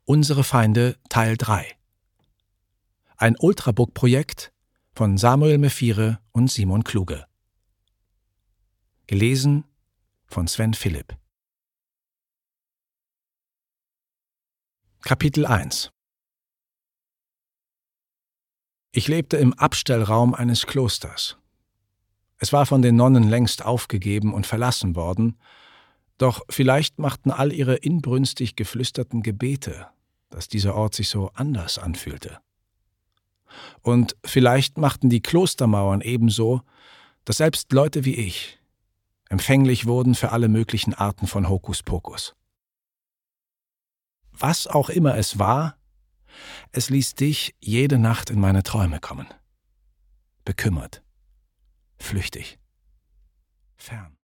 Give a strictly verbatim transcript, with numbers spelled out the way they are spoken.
Unsere Feinde Teil drei. Ein Ultrabook-Projekt von Samuel Mephire und Simon Kluge. Gelesen von Sven Philipp. Kapitel eins. Ich lebte im Abstellraum eines Klosters. Es war von den Nonnen längst aufgegeben und verlassen worden, doch vielleicht machten all ihre inbrünstig geflüsterten Gebete, dass dieser Ort sich so anders anfühlte. Und vielleicht machten die Klostermauern ebenso, dass selbst Leute wie ich empfänglich wurden für alle möglichen Arten von Hokuspokus. Was auch immer es war, es ließ dich jede Nacht in meine Träume kommen. Bekümmert, flüchtig, fern.